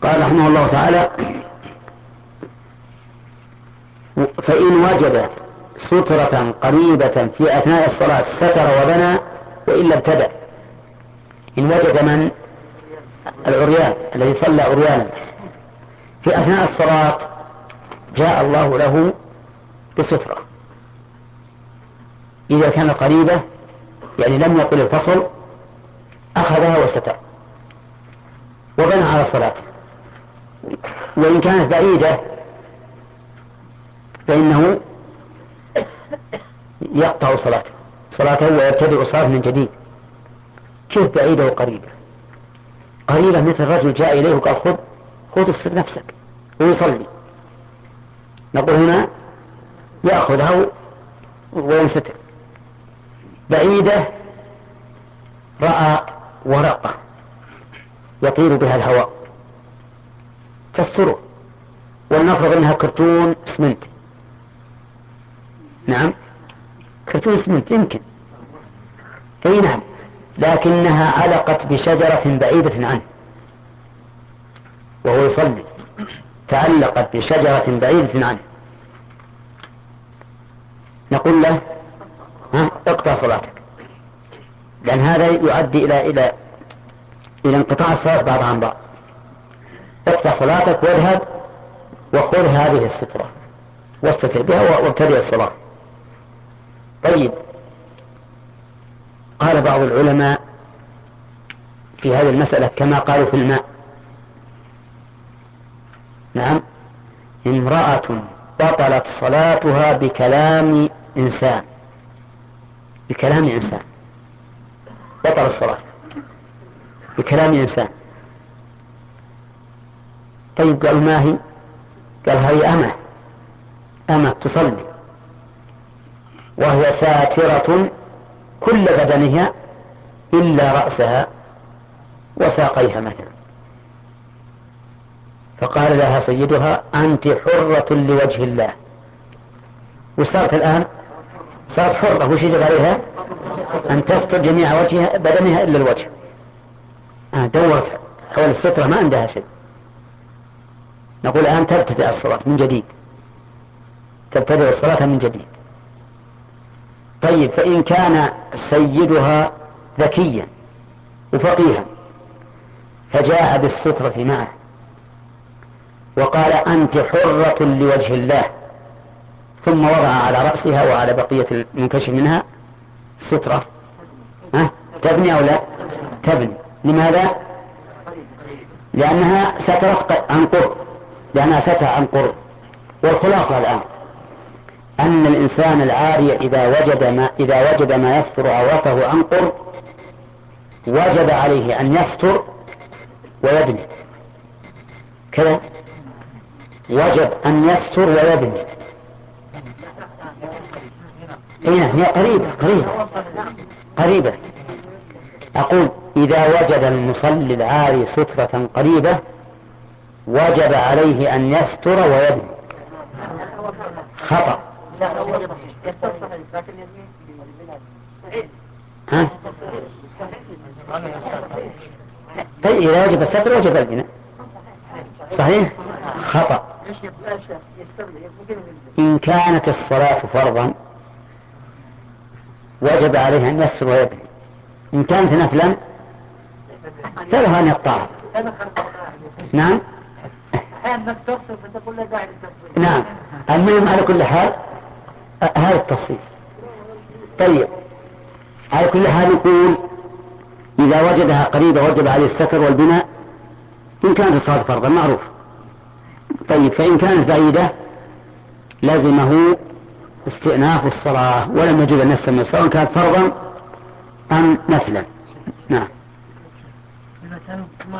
قال رحمه الله تعالى: فإن وجد سترة قريبة في أثناء الصلاة ستر وبنى وإلا ابتدأ. إن وجد من العريان الذي صلى عريانا في أثناء الصلاة جاء الله له بسترة، إذا كانت قريبة يعني لم يقل الفصل أخذها وستر وبنى على صلاته. وإن كانت بعيدة فإنه يقطع صلاته ويبتدئ صلاة من جديد. كيف بعيدة وقريبة؟ قريبة مثل رجل جاء إليه وقال خذ استر نفسك ويصلي، نقول هنا يأخذها وينستر. بعيدة رأى ورقة يطير بها الهواء تستره، ولنفرض أنها كرتون اسمنت، نعم كرتون اسمنت يمكن، اي نعم، لكنها علقت بشجرة بعيدة عنه وهو يصلي، تعلقت بشجرة بعيدة عنه، نقول له اقطع صلاتك، لأن هذا يؤدي إلى انقطاع الصلاة بعضها عن بعض. اقطع صلاتك واذهب وخذ هذه السترة واستتر بها وابتدئ الصلاة. طيب، قال بعض العلماء في هذه المسألة كما قالوا في الماء: نعم، امرأة بطلت صلاتها بكلام إنسان بطل الصلاة بكلام إنسان. طيب، قالوا ما هي؟ قال هي أمة تصلي وهي ساترة كل بدنها إلا رأسها وساقيها مثلا، فقال لها سيدها: أنت حرة لوجه الله. وصارت الآن صارت حرة، وش يجب عليها؟ أن تستر جميع بدنها إلا الوجه. دورت حول السترة ما عندها شيء. نقول الآن تبتدئ الصلاة من جديد. طيب، فإن كان سيدها ذكيا وفقيها فجاء بالسترة معه وقال: أنت حرة لوجه الله، ثم وضع على رأسها وعلى بقية المنكشف منها سترة، تبني أو لا تبني؟ لماذا؟ لأنها سترت عن قرب. والخلاصة الآن أن الإنسان العاري إذا وجد ما يستر عورته عن قرب وجب عليه أن يستر ويبني، كذا وجب أن يستر ويبني. هي قريبة. أقول إذا وجد المصلي العاري سترة قريبة وجب عليه أن يستر ويبني. خطأ. طيب، إذا وجب الستر وجب البناء. صحيح؟ خطأ. إن كانت الصلاة فرضا وجب عليه أن يستر ويبني، إن كانت نفلا فله أن يقطعها. نعم. نعم، المهم على كل حال هذا التفصيل. طيب، على كل حال نقول إذا وجدها قريبة وجب عليه الستر والبناء إن كانت الصلاة فرضا معروف. طيب، فإن كانت بعيدة لازمه استئناف الصلاة ولم يجوز أن يستمر سواء كانت فرضا أم نفلا. نعم.